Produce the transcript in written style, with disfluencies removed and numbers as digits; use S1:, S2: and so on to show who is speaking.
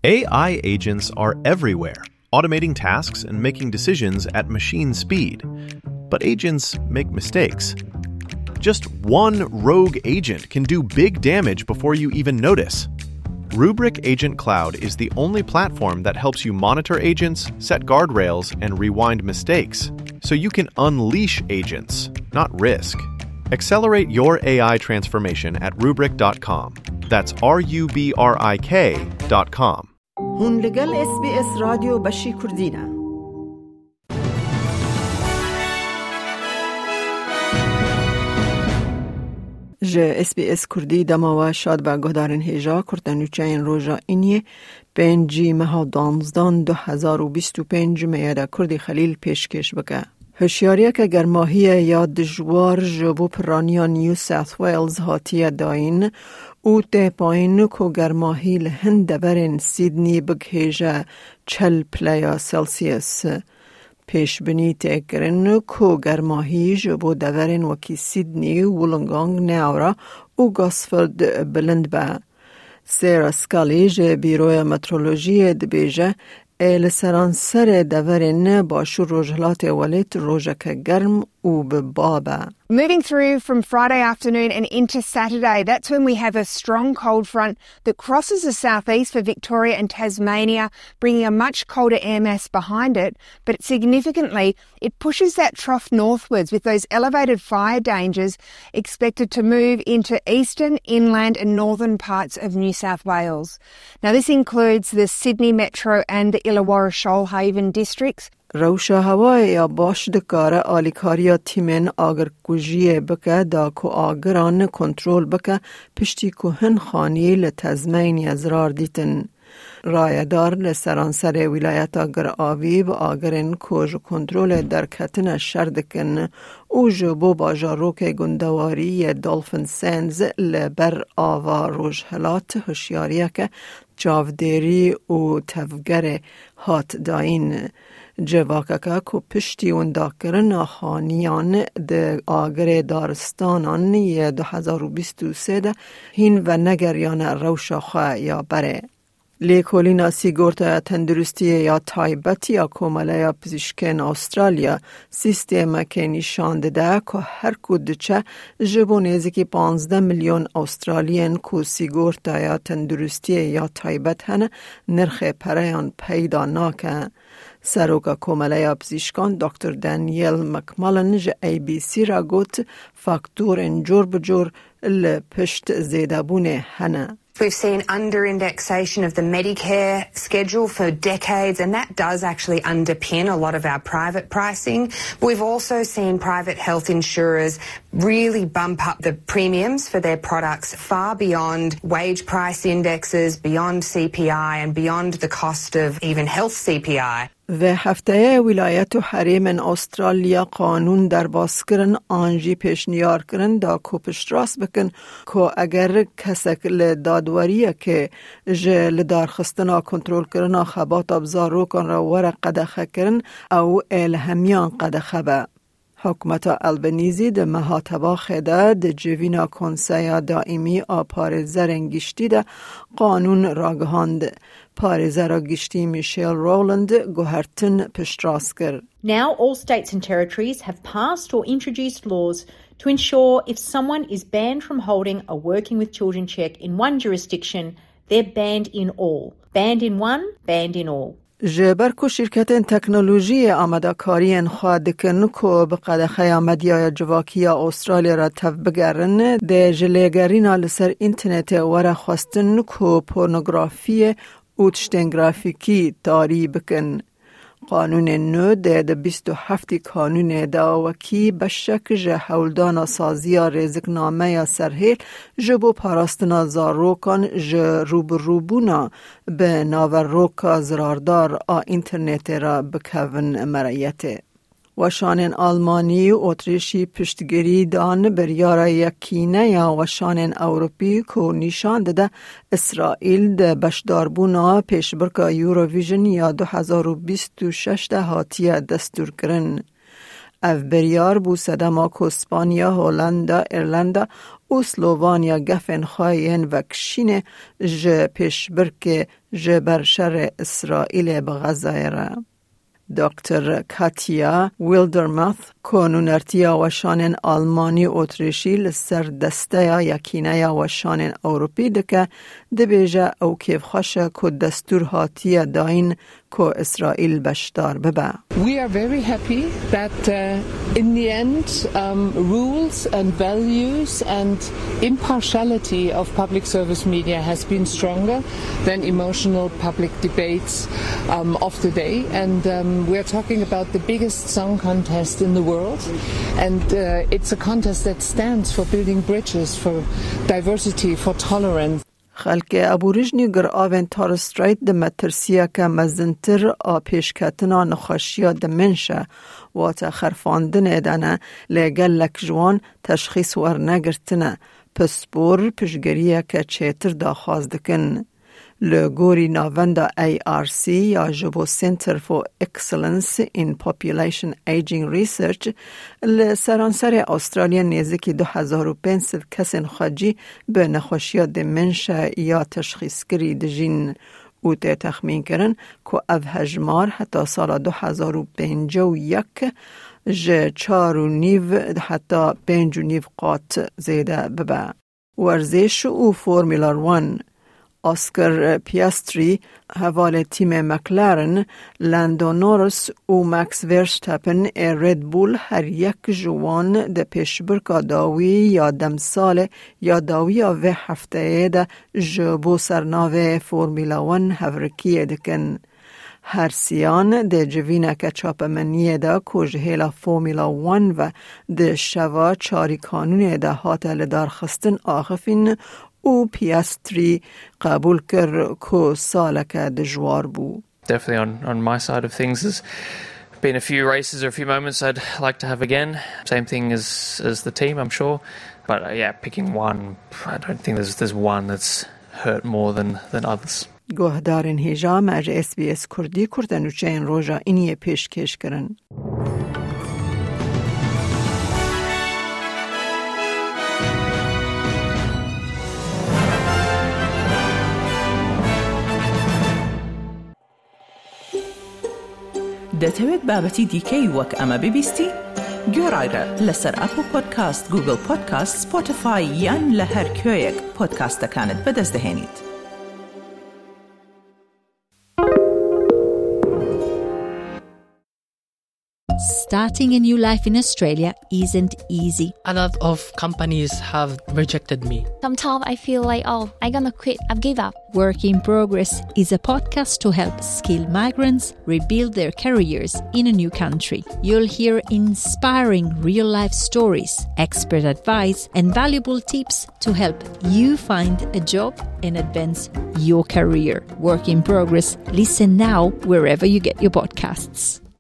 S1: AI agents are everywhere, automating tasks and making decisions at machine speed. But agents make mistakes. Just one rogue agent can do big damage before you even notice. Rubrik Agent Cloud is the only platform that helps you monitor agents, set guardrails, and rewind mistakes, so you can unleash agents, not risk. Accelerate your AI transformation at Rubrik.com. That's RUBRIK.com.
S2: هون لگل SBS رادیو بشی کردینه. جه SBS کردی دما و شاد با گهدارن هیجا کردنوچه این روژا اینیه 5 ماه 12 2025 میاده کردی خلیل پیشکش بکه. هشیاریه که گرماهی یا دجوار جبو پرانیا نیو ساوت ویلز هاتیه داین او ده پایین که گرماهی لهند دبرن سیدنی بگهیجه 40 پلیا سلسیس. پیش بینی تکرن که گرماهی جبو دورن وکی سیدنی ولنگانگ نیورا او گاسفلد بلند با. سیرا سکالی جه بیروی مترولوژی دبیجه لسرانسر دورن باشو روجهلات ولید روژک گرم او ببابه.
S3: Moving through from Friday afternoon and into Saturday, that's when we have a strong cold front that crosses the southeast for Victoria and Tasmania, bringing a much colder air mass behind it. But significantly, it pushes that trough northwards with those elevated fire dangers expected to move into eastern, inland and northern parts of New South Wales. Now, this includes the Sydney Metro and the Illawarra Shoalhaven districts.
S2: روشا هوای یا باش دکاره آلیکاریا تیمن آگر کجیه بکه دا کو آگران کنترول بکه پشتی که هن خانی لتزمین ازرار دیتن. رایدار لسرانسر ولایت آگر آوی با آگرین کج کنترول درکتن شردکن او جبو باجاروک گندواری دولفن سنز لبر آوا روجهلات هشیاریه که چاودیری و تفگر هات داین. جواکاکا کو پشتی ونداکرن خانیان ده آگر دارستانان یه 2023 ده هین و نگریان روشاخه یا بره. لیکولینا سیگورتا تندرستی یا تایبتی یا کومله یا پزشکین استرالیا سیستم که نشان ده که هر کدچه جبونیزی که 15 میلیون استرالیان کو سیگورتا یا تندرستی یا تایبت هنه نرخ پریان پیدا ناکه. سروکا کومله یا پزشکان دکتر دانیل مکمالن جه ABC را گوت فاکتور انجور بجور لپشت زیده بونه هنه.
S4: We've seen under-indexation of the Medicare schedule for decades, and that does actually underpin a lot of our private pricing. But we've also seen private health insurers really bump up the premiums for their products far beyond wage price indexes, beyond CPI, and beyond the cost of even health CPI.
S2: و هفته ولایت و حریم استرالیا قانون در باز کرن آنجی پیشنیار کرن دا کوپش راست بکن که اگر کسک لدادوریه که جه لدارخستنا کنترول کرن خبات ابزارو کن را ورق قدخه کرن او الهمیان قدخه با. حکومت البنیزی ده مهاتبا خده ده جوینا کنسیا دائمی پارزه رنگشتی ده قانون راگهاند. پارزه را گشتی میشیل رولند گوهرتن پشتراس کرد.
S5: Now all states and territories have passed or introduced laws to ensure if someone is banned from holding a working with children check in one jurisdiction, they're banned in all. Banned in one, banned in all.
S2: جبر کو شرکت تکنولوژی آمده کاری انخواه دکن که بقدخه آمدیای جواکی استرالیا را تف بگرن ده جلیگرینا لسر اینترنت ورا خواستن که پورنوگرافی اوتشتن گرافیکی تاری بکن. قانون نو ده 27 قانون داوکی بشک جه هولدان سازی رزقنامه یا سرهیل جبو پاراستنا زاروکان جه روبروبونا به ناوروکا زراردار اینترنت را بکون مرایته. وشانن آلمانی و اتریشی پشتگیری دان بریارا یکینه یا وشانن اوروپی که نشان داده اسرائیل ده بشداربونا پیشبرکا یوروویژن یا 2026 ده هاتیه دستور کرن. اف بریار بو سدما که اسپانیا، هولندا، ایرلندا و سلووانیا گفن خواهین وکشین جه پیشبرک جه برشر اسرائیل بغزای را. دکتر کاتیا ویلدرماث کنونرتیا و شانن آلمانی اتریشی لسر دسته یکینه و شانن اوروپی دکه دبیجه او کیف خوشه که دستور هاتیه داین که اسرائیل بشدار ببه.
S6: We are very happy that in the end rules and values and impartiality of public service media has been stronger than emotional public debates of the day, and we're talking about the biggest song contest in the world, and it's a contest that stands for building bridges, for diversity, for tolerance.
S2: خلق ابوریجنی گر آوین تارسترایت ده مترسیه که مزنتر پیشکتنا نخاشیا ده منشه و تا خرفاندن ایدانه لگل لک جوان تشخیص ور نگرتنه پسپور پشگریه که چیتر داخواز دکن. لگوری ناوندا ARC یا جبو Center for Excellence in Population Aging Research لسرانسر استرالیا نزدیک 2500 کسین خاجی به نخوشی دمنشه یا تشخیص گری دجین او ته تخمین کرن که او هجمار حتی سال 2051 جه 4.5 حتی 5.5 قاط زیده ببه. ورزش او فرمولا 1 اسکار پیاستری حواله تیم مکلارن، لندو نورس و مکس ورشتاپن رید بول هر یک جوان ده پیشبرکا داوی یا دمسال یا داوی و هفته ده جبو سرناوه فرمولا 1 هورکیه دکن. هر سیان ده جوینه که چاپمنیه ده کجهیلا فرمولا 1 و ده شوا چاری کانونه ده هاتل دارخستن آخفین او پیاستری قبول کرد که سالک دجوار بود.
S7: Definitely on my side of things there's been a few races or a few moments I'd like to have again. Same thing as the team, I'm sure. But yeah, picking one, I don't think there's one that's hurt more than others.
S2: گوهدارن هجام از SBS کردی کردنوچه این روژا اینیه پیشکش کرن.
S8: دەتەوێت بابەتی دیکەی وەک ئەمە ببیستی؟ گۆڕایرە لەسەر ئەپل پۆدکاست، گوگل پۆدکاست، سپۆتیفای یان لە هەر کوێیەک پۆدکاستەکانت بەدەستدەهێنیت.
S9: Starting a new life in Australia isn't easy.
S10: A lot of companies have rejected me.
S11: Sometimes I feel like, I'm gonna quit, I've give up.
S9: Work in Progress is a podcast to help skilled migrants rebuild their careers in a new country. You'll hear inspiring real-life stories, expert advice, and valuable tips to help you find a job and advance your career. Work in Progress. Listen now wherever you get your podcasts.